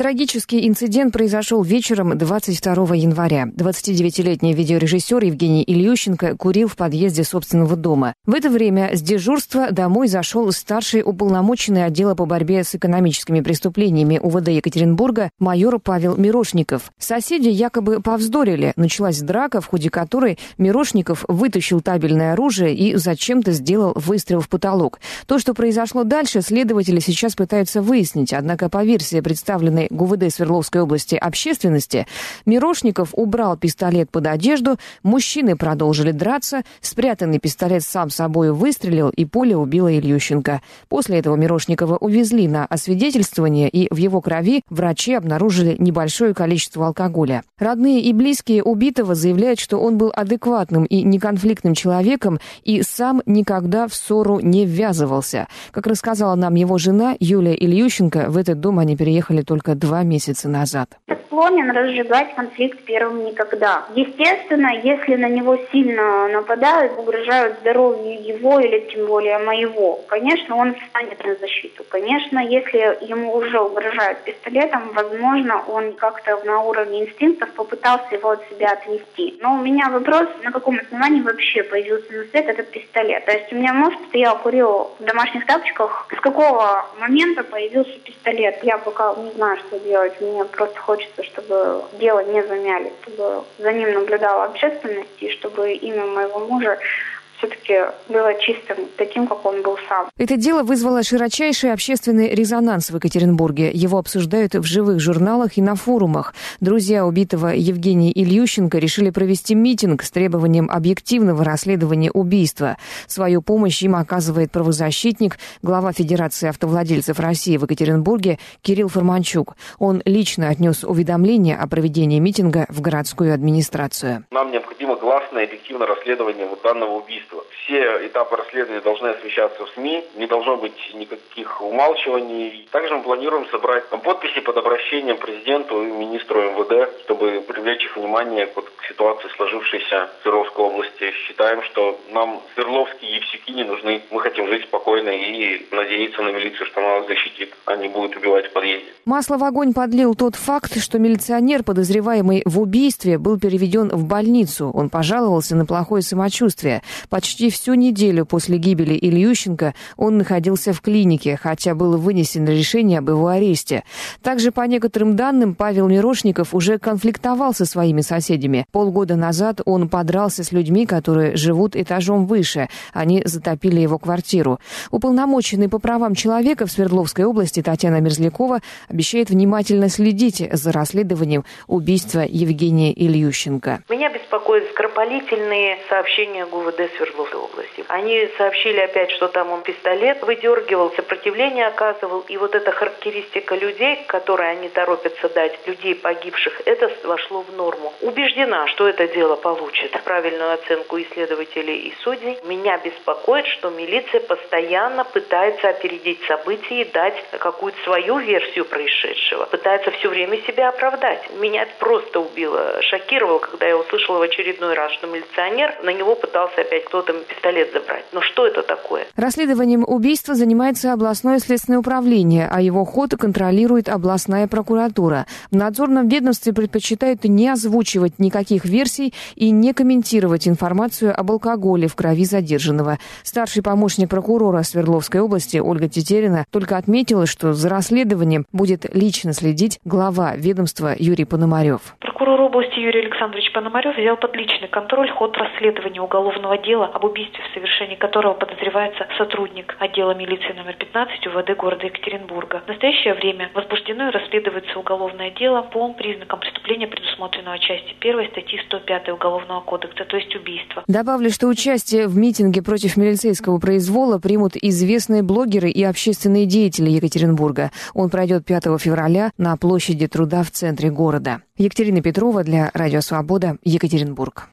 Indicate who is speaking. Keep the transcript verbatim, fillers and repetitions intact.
Speaker 1: Трагический инцидент произошел вечером двадцать второго января. двадцатидевятилетний видеорежиссер Евгений Ильющенко курил в подъезде собственного дома. В это время с дежурства домой зашел старший уполномоченный отдела по борьбе с экономическими преступлениями УВД Екатеринбурга майор Павел Мирошников. Соседи якобы повздорили. Началась драка, в ходе которой Мирошников вытащил табельное оружие и зачем-то сделал выстрел в потолок. То, что произошло дальше, следователи сейчас пытаются выяснить. Однако по версии представленной ГУВД Свердловской области общественности, Мирошников убрал пистолет под одежду, мужчины продолжили драться, спрятанный пистолет сам собой выстрелил, и пуля убила Ильющенко. После этого Мирошникова увезли на освидетельствование, и в его крови врачи обнаружили небольшое количество алкоголя. Родные и близкие убитого заявляют, что он был адекватным и неконфликтным человеком и сам никогда в ссору не ввязывался. Как рассказала нам его жена Юлия Ильющенко, в этот дом они переехали только два месяца назад.
Speaker 2: Склонен разжигать конфликт первым никогда. Естественно, если на него сильно нападают, угрожают здоровью его или тем более моего, конечно, он встанет на защиту. Конечно, если ему уже угрожают пистолетом, возможно, он как-то на уровне инстинктов попытался его от себя отвести. Но у меня вопрос, на каком основании вообще появился на свет этот пистолет. То есть у меня муж стоял, курил в домашних тапочках. С какого момента появился пистолет? Я пока не знаю, что делать. Мне просто хочется, чтобы дело не замяли, чтобы за ним наблюдала общественность и чтобы имя моего мужа все-таки было чистым, таким, как он был сам.
Speaker 1: Это дело вызвало широчайший общественный резонанс в Екатеринбурге. Его обсуждают в живых журналах и на форумах. Друзья убитого Евгения Ильющенко решили провести митинг с требованием объективного расследования убийства. Свою помощь им оказывает правозащитник, глава Федерации автовладельцев России в Екатеринбурге Кирилл Форманчук. Он лично отнес уведомление о проведении митинга в городскую администрацию.
Speaker 3: Нам необходимо гласное и объективное расследование вот данного убийства. Все этапы расследования должны освещаться в СМИ, не должно быть никаких умалчиваний. Также мы планируем собрать подписи под обращением президенту и министру МВД, чтобы привлечь их внимание вот к ситуации, сложившейся в Свердловской области. Считаем, что нам свердловские явсюки не нужны. Мы хотим жить спокойно и надеяться на милицию, что она нас защитит, а не будет убивать в подъезде.
Speaker 1: Масло в огонь подлил тот факт, что милиционер, подозреваемый в убийстве, был переведен в больницу. Он пожаловался на плохое самочувствие. Почти всю неделю после гибели Ильющенко он находился в клинике, хотя было вынесено решение об его аресте. Также, по некоторым данным, Павел Мирошников уже конфликтовал со своими соседями. Полгода назад он подрался с людьми, которые живут этажом выше. Они затопили его квартиру. Уполномоченный по правам человека в Свердловской области Татьяна Мерзлякова обещает внимательно следить за расследованием убийства Евгения Ильющенко.
Speaker 4: Меня беспокоят скоропалительные сообщения ГУВД Свердловской области. Они сообщили опять, что там он пистолет выдергивал, сопротивление оказывал. И вот эта характеристика людей, которые они торопятся дать, людей погибших, это вошло в норму. Убеждена, что это дело получит правильную оценку исследователей и судей. Меня беспокоит, что милиция постоянно пытается опередить события и дать какую-то свою версию происшедшего. Пытается все время себя оправдать. Меня это просто убило, шокировало, когда я услышала в очередной раз, что милиционер на него пытался опять кто-то пистолет забрать. Но что это такое?
Speaker 1: Расследованием убийства занимается областное следственное управление, а его ход контролирует областная прокуратура. В надзорном ведомстве предпочитают не озвучивать никаких версий и не комментировать информацию об алкоголе в крови задержанного. Старший помощник прокурора Свердловской области Ольга Тетерина только отметила, что за расследованием будет лично следить глава ведомства Юрий Пономарев.
Speaker 5: Прокурор области Юрий Александрович Пономарев взял под личный контроль ход расследования уголовного дела об убийстве, в совершении которого подозревается сотрудник отдела милиции номер пятнадцать УВД города Екатеринбурга. В настоящее время возбуждено и расследуется уголовное дело по признакам преступления, предусмотренного частью первой статьи сто пятой Уголовного кодекса, то есть убийство.
Speaker 1: Добавлю, что участие в митинге против милицейского произвола примут известные блогеры и общественные деятели Екатеринбурга. Он пройдет пятого февраля на площади Труда в центре города. Екатерина Петрова для Радио Свобода, Екатеринбург.